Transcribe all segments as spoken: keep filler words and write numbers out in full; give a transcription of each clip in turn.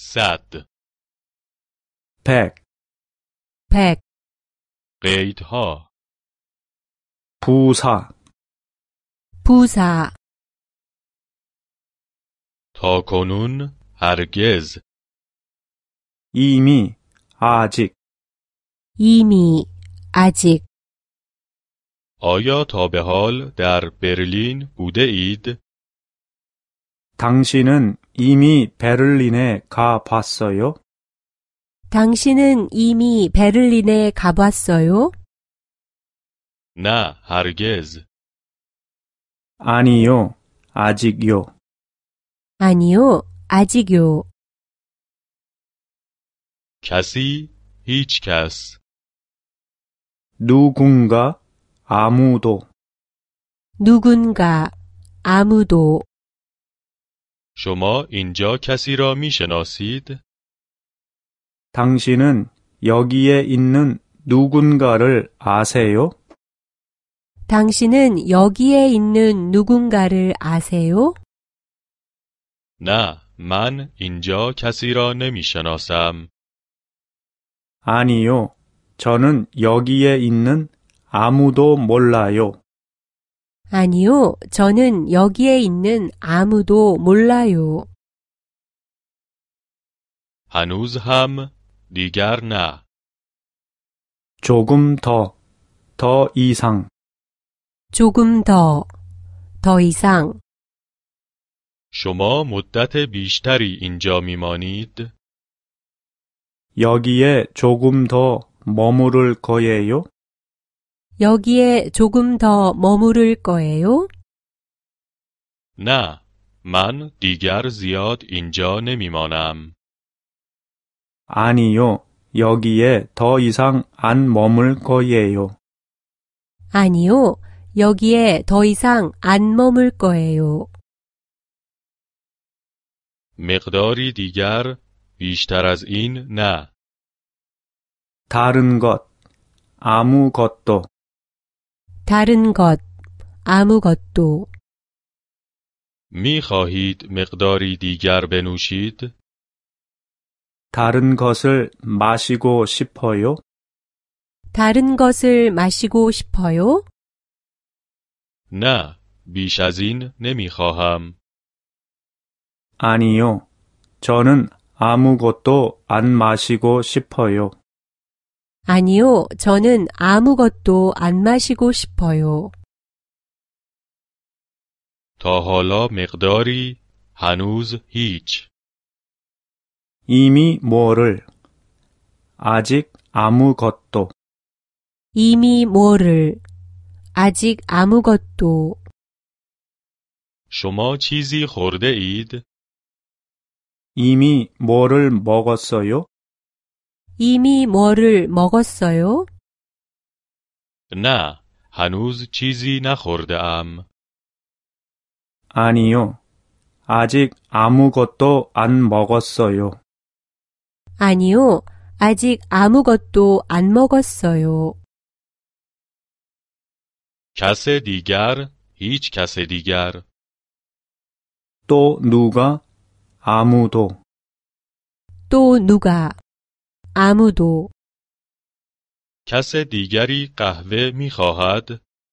صد 백, 백, قیدها 부사, 부사, تاکنون هرگز 이미, 아직, 이미, 아직, آیا تا به حال در برلین بوده اید؟ 당신은 이미 베를린에 가 봤어요? 당신은 이미 베를린에 가봤어요? نه هرگز 아니요, 아직요. 아니요, 아직요. کسی هیچ کس 누군가, 아무도. 누군가, 아무도. شما اینجا کسی را می شناسید؟ 당신은 여기에 있는 누군가를 아세요? 당신은 여기에 있는 누군가를 아세요? نه من اینجا کسی را نمی شناسم. 아니요, 저는 여기에 있는 아무도 몰라요. 아니요, 저는 여기에 있는 아무도 몰라요. هنوز هم دیگر نه. 조금 더, 더 이상. 조금 더, 더 이상. شما مدت بیشتری اینجا میمانید؟ 여기에 조금 더 머무를 거예요? 여기에 조금 더 머무를 거예요? نه من دیگر زیاد اینجا نمیمانم. 아니요, 여기에 더 이상 안 머물 거예요. 아니요, 여기에 더 이상 안 머물 거예요. مقداری دیگر بیشتر از این نه. 다른 것, 아무것도. 다른 것, 아무것도. می خواهید مقداری دیگر بنوشید؟ 다른 것을 마시고 싶어요? 다른 것을 마시고 싶어요? نه بیش از این نمی خواهم. 아니요, 저는 아무것도 안 마시고 싶어요. 아니요, 저는 아무것도 안 마시고 싶어요. تا حالا مقداری هنوز هیچ. 이미 뭐를, 아직 아무것도. 이미 뭐를, 아직 아무것도. شما چیزی خورده اید؟ 이미 뭐를 먹었어요? 이미 뭐를 먹었어요? نه هنوز چیزی نخورده ام. 아니요, 아직 아무것도 안 먹었어요. 아니요, 아직 아무것도 안 먹었어요. کس دیگر هیچ کس دیگر. 또 누가, 아무도. 또 누가, 아무도. کس دیگری قهوه می خواهد؟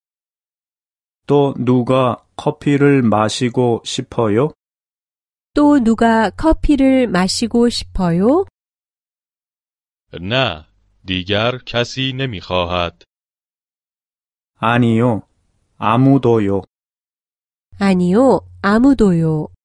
또 누가 커피를 마시고 싶어요? 또 누가 커피를 마시고 싶어요? نه دیگر کسی نمی خواهد. 아니요, 아무도요. 아니요, 아무도요.